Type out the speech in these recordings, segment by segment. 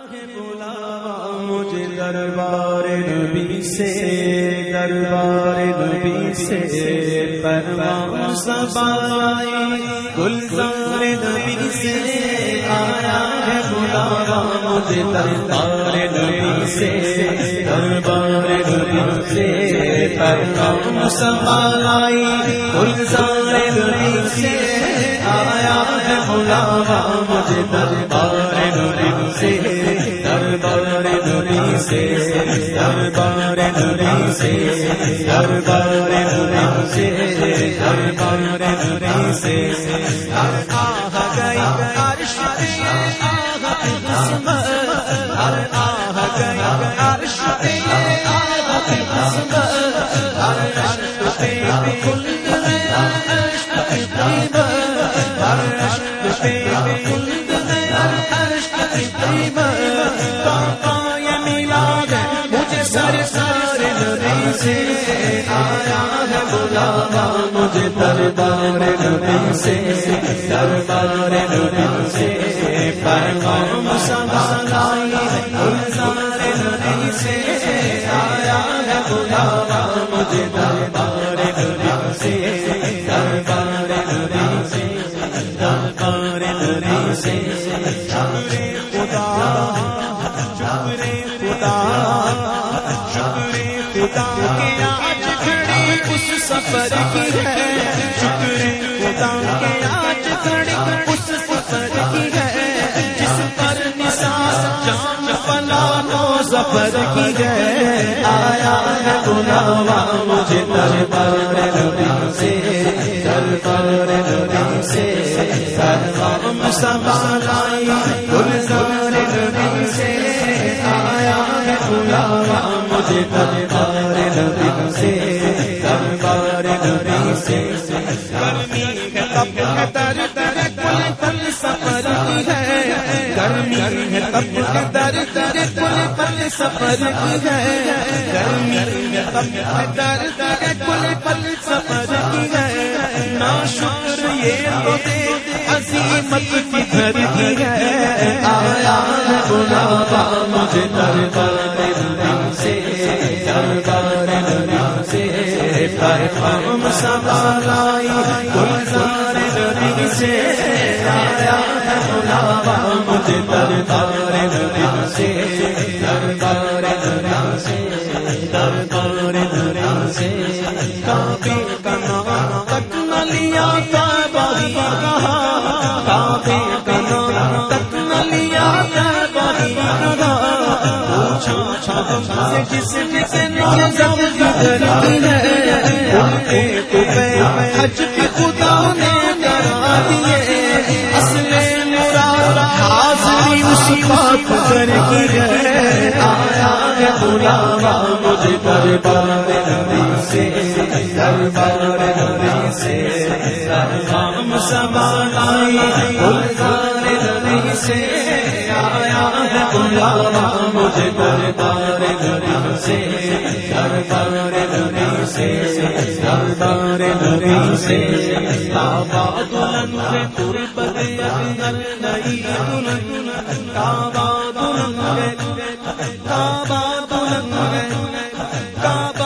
مجھے دربار نبی سے پیغام سبائی گلزار نبی سے آیا ہے بلاوا مجھے دربار نبی سے پیغام سبائی گلزار نبی سے آیا ہے بلاوا مجھے دربار نبی سے دربار نبی سے دربار نبی سے دربار نبی سے دربار نبی سے آہ گئی عرش پہ آہ قسمت آہ گئی عرش پہ آہ قسمت عرش پہ خلد ہے عرش پہ طیبت عرش پہ خلد ہے عرش پہ طیبت سرکار نبی سے آیا ہے بلاوا مجھے دربار نبی سے دربار نبی سے پیغام سبائی گلزار نبی سے آیا ہے بلاوا مجھے دربار نبی سے دربار نبی سے دربار نبی سے خدا کے آج کھڑی اس سفر کی ہے شکر خدا کے آج کھڑی اس سفر کی ہے جس پر نثار جام فلاح و ظفر کی ہے آیا ہے بلاوا مجھے دربار نبی سے دربار نبی سے پیغام سبائی گلزار نبی سے آیا ہے بلاوا مجھے دربار نبی سے دربار نبی سے گرمی ہے تب ہے در در کل پل سفر کی ہے گرمی ہے تب ہے در در کل پل سفر کی ہے گرمی ہے تب ہے در در کل پل سفر کی ہے نا شکر یہ تو دے عظیمت کی گھر کی ہے آیا ہے بلاوا مجھے دربار نبی سے دربار نبی سے پیغام سبائی گلزار نبی سے آیا ہے بلاوا مجھے دربار نبی سے دربار نبی سے دربار نبی سے کعبے کا نام تک نہ لیا کعبہ ہی رہا کعبے کا نام تک نہ لیا کعبہ ہی رہا جس سے نظر گزرتی ہے حج کی خدا نے کرا دیے اصل مراد حاضری اسی بات کر کی ہے آیا ہے بلاوا مجھے دربار نبی سے دربار نبی سے پیغام سبائی گلزار نبی سے آیا ہے بلاوا مجھے دربار نبی سے دربار نبی سے دربار نبی سے کعبہ دلہن ہے تربت اندر نئی دلہن کعبہ دلہن ہے کعبہ دلہن ہے کعبہ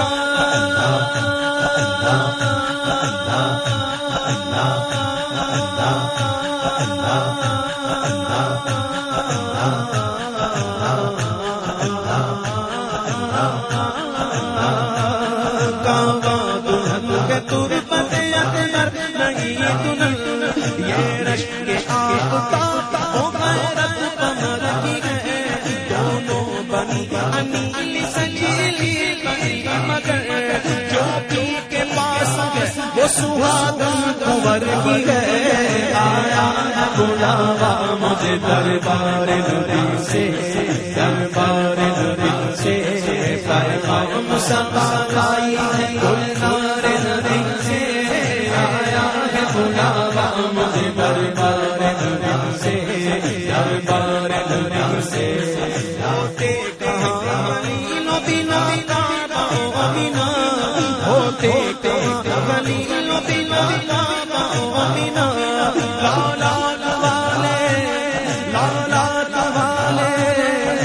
سہاگن کنور کی ہے آیا بلاوا مجھے دربار نبی سے دربار نبی سے پیغام سبائی گلزار نبی سے آیا ہے بلاوا مجھے دربار نبی سے دربار نبی سے ہوتے کہاں نبی نبی کعبہ امینا ہوتے کہاں نبی امینا لالات والے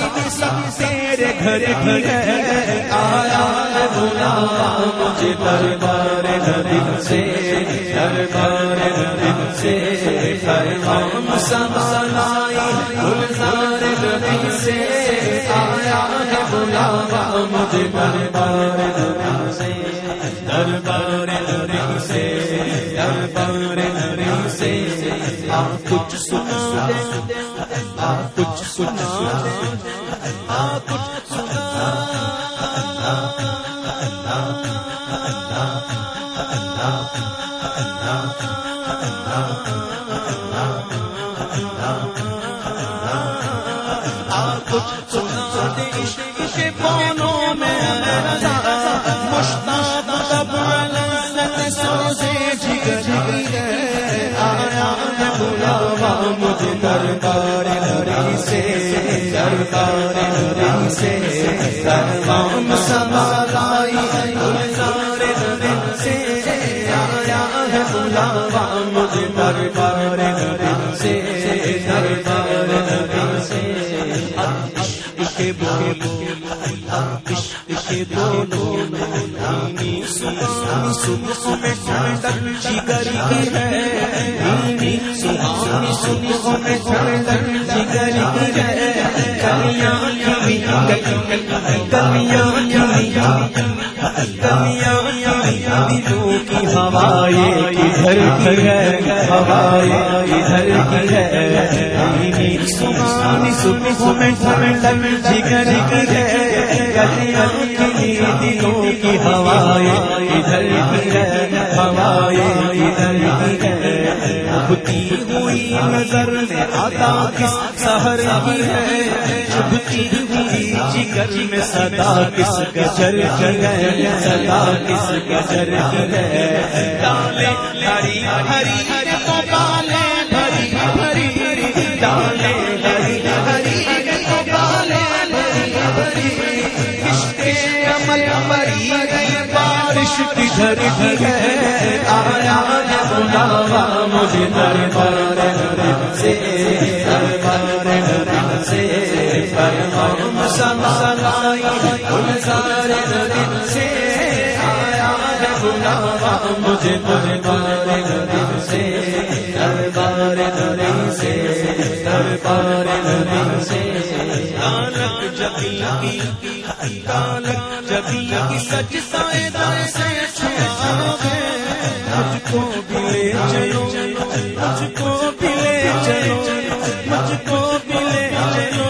تیرے گھر کی ہے آیا ہے بلاوا مجھے دربار نبی سے دربار نبی سے پیغام سنائی گلزار نبی سے آیا ہے بلاوا مجھے دربار نبی سے دربار نبی سے دربار نبی سے آپ کچھ سنا دے آپ کچھ سنا دے آپ کچھ سنا کچھ سنا دے عشق بانوں میں رضا مشتاق تب لذت سوزے جگر کی ہے آیا ہے بلاوا مجھے دربار نبی سے دربار نبی سے پیغام سنائی گلزار نبی سے آیا ہے بلاوا مجھے دربار نبی سے دربار نبی سے عشق بولو عشق بولو دینی سبحانی صبح میں ٹھنڈک جگر کی ہے دینی سبحانی صبح میں ٹھنڈک جگر کی ہے کلیاں کبھی کلیاں دلوں کی ہوائیں ادھر کی ہے ہوائیں ادھر کی ہے دینی سبحانی صبح میں ٹھنڈک جگر کی ہے کلیاں دلوں کی ہوائیں ادھر کی ہے ہوائیں ادھر کی ہے چبھتی ہوئی نظر میں عطا کس سحر کی ہے چبھتی ہوئی جگر میں صدا کس گجر کی ہے صدا کس گجر کی ہے ڈالے ہری ہری بالے بھری بھری ڈالے ہری ہری بالے بھری بھری عشق عمل بری بارش کی گھر کی ہے آیا ہے بلاوا مجھے دربار نبی سے دربار نبی سے پیغام سنائی گلزار نبی سے آیا ہے بلاوا مجھے دربار نبی سے دربار نبی سے دربار نبی سے کالک جبی کالک جبی کی سچ سائے در سے چھڑا ہے مجھ کو بھی لے چلو مجھ کو بھی لے چلو مجھ کو بھی لے چلو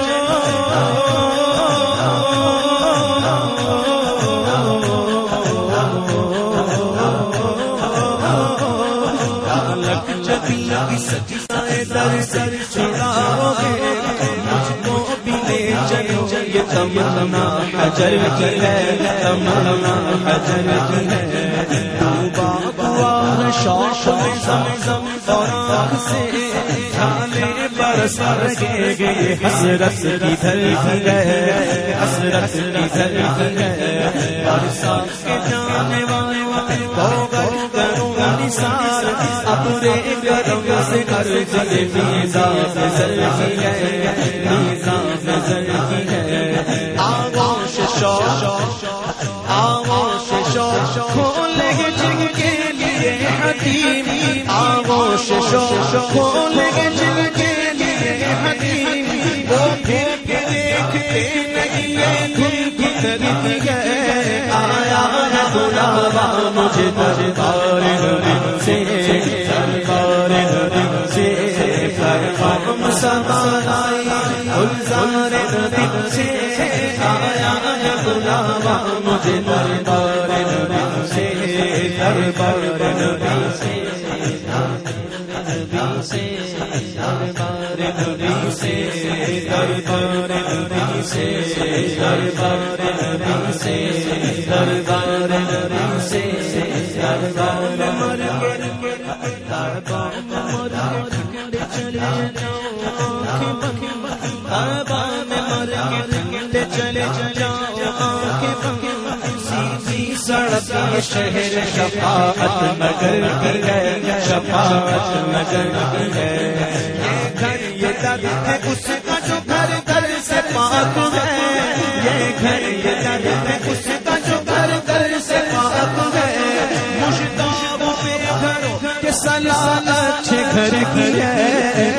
کالک جبی کی سچ سائے در سے چھڑا ہے مجھ کو بھی لے چلو یہ تمنا اجر کی ہے تمنا اجر کی ہے شوق میں زمزم اور آنکھ سے جھالے برس رہے گئے حسرت کی دھرتی ہے حسرت کی دھرتی ہے برسات کے جانے والے کروں نثار اپنے کرم سے کر دے میزان نظر کی ہے میزان نظر کی ہے آغوش شوق آغوش شوق کھولے گے جن کے لیے حتیم آغوش شوق کھولے گے جن کے لیے حتیم وہ پھر کے دیکھتے نہیں ہے دھن کی طرح ہے آیا ہے بلاوا مجھے دربار نبی سے دربار نبی سے پیغام سنائی گلزار نبی سے آیا ہے بلاوا مجھے دربار نبی سے دربار نبی سے دربار نبی سے دربار نبی سے دربار نبی سے دربار نبی سے دربار مر کے چلے چلے جاؤ سیدھی سڑک شہر شفاعت نگر کی ہے شفاعت نگر کی ہے یہ گھر یہ در ہے اس کا جو گھر گھر سے پاک ہے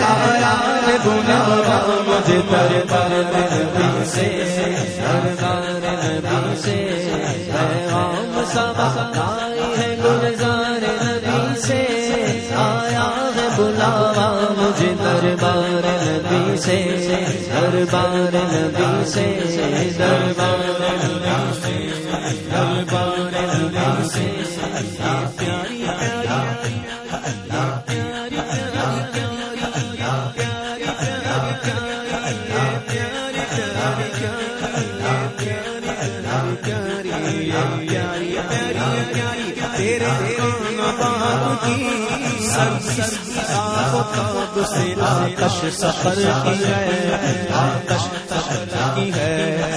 آیا ہے بلاوا مجھے دربار نبی سے، دربار نبی سے پیغام سبا آئی ہے گلزار نبی سے، آیا ہے بلاوا مجھے دربار نبی سے، دربار نبی سے، دربار نبی سے، دربار نبی سے، پیاری پیاری تیرے باپ کی سب سے آتش سفر کی ہے، آتش سفر کی ہے،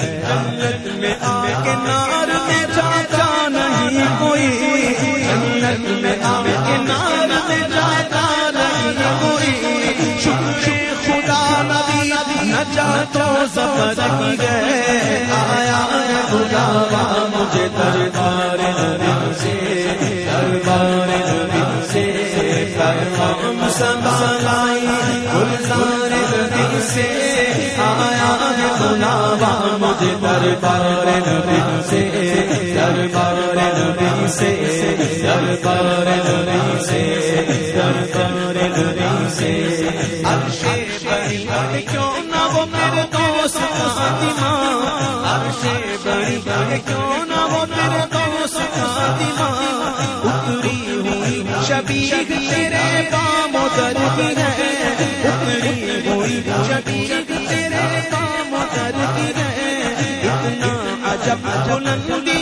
جنت میں آ کے نار میں جاتا نہیں کوئی، جنت میں آ کے نار میں جاتا نہیں کوئی، شکر خدا نبی نجات و سفر کی ہے، آیا ہے بلاوا مجھے دربار نبی سے، دربار نبی سے پیغام سنبھالائی گلزار نبی سے، آیا ہے بلاوا مجھے دربار نبی سے، دربار نبی سے، دربار نبی سے، دربار نبی سے، عرش بڑی بڑی کیوں نہ وہ میرے دوست فاطمہ، عرش بڑی بڑی کیوں نہ وہ میرے دوست فاطمہ، اتری ہوئی شبیہ تیرے بام و در کی ہے، اتری ہوئی شبیہ تیرے بام و در کی ہے، اتنا عجب بلندی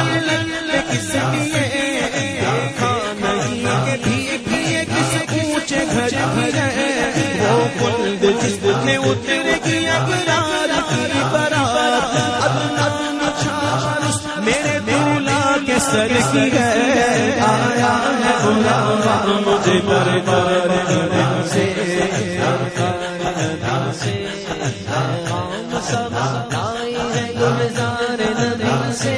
جنت کس لیے، دیکھا نہیں کہ بھی کس اونچے گھر کی ہے، وہ بلند جس میں اتر کی اقرار کی برات، ادنا چھاڑ میرے دولا کے سر کی ہے، آیا ہے بلاوا مجھے دربار نبی سے، دربار نبی سے پیغام سبا آئی ہے گلزار نبی سے،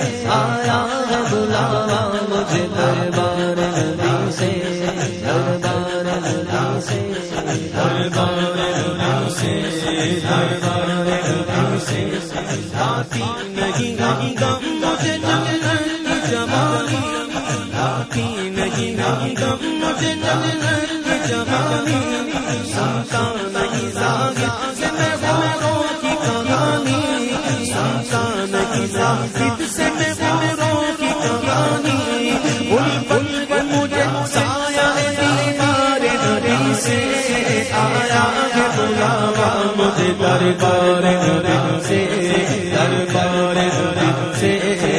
آیا ہے بلاوا مجھے دربار نبی سے، دربار نبی سے، دربار نبی سے، دربار نبی سے، آتی نہیں نہیں غم مجھے جنت کی جمالی، آتی نہیں نہیں غم مجھے جنت کی جمالی، سنتا نہیں زاہد سے میں غوروں کی کہانی، سنتا نہیں زاہد سے میں غوروں کی کہانی، الفت پر مجھے سایہ دیوار نبی سے، آیا ہے بلاوا مجھے دربار نبی سے، دربار نبی سے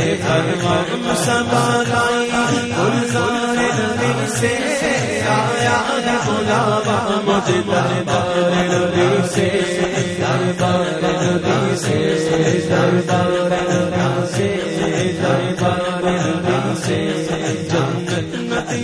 پیغام سنبھالائی گلزار نبی سے، آیا ہے بلاوا مجھے دربار نبی سے، دربار نبی سے، دربار نبی سے، دربار نبی سے، جنت نتی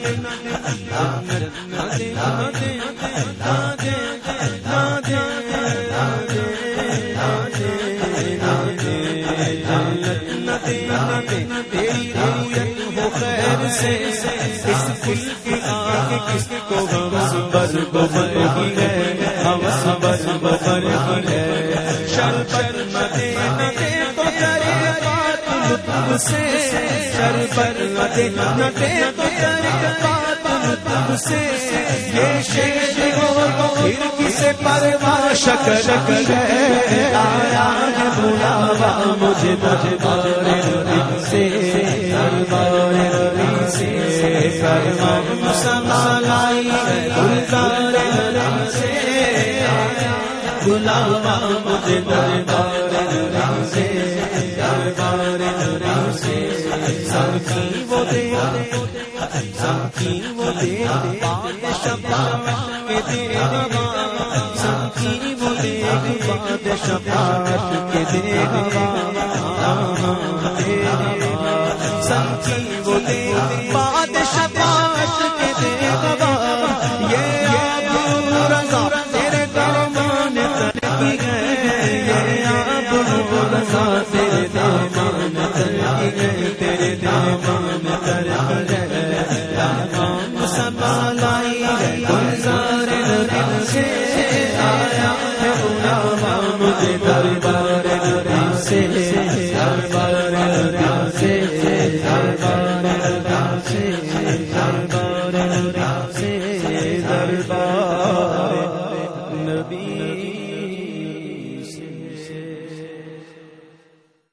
تیری رویت ہو خیر سے، اس پل کی آنکھ کس کو ہوس بر بر کی ہے، ہوس بر بر کی ہے، شربت نہ دے تو کرے بات لطف سے، شربت نہ دے تو کرے بات لطف سے، یہ شیر ہو تو پھر کسے پرواہ شکر کی ہے، آیا ہے بلاوا مجھے دربار نبی سے، دربار نبی سے پیغام سنبھالائی گلزار نبی سے، بلاوا مجھے دربار نبی سے، دربار نبی سے، سب کی وہ دے سب کی وہ دے بات شفاعت کے دے گا، سب کی وہ دے بات شفاعت کے دے گا، سب کی وہ دے بات شفاعت کے دے گا، یہ ابو رضا تیرے دامان تر کی ہے، یہ ابو رضا تیرے دامان تر کی ہے، تیرے دامان تر کی ہے، پیغام سنبھالائی گلزار نبی دربار سے دربار سے دربار سے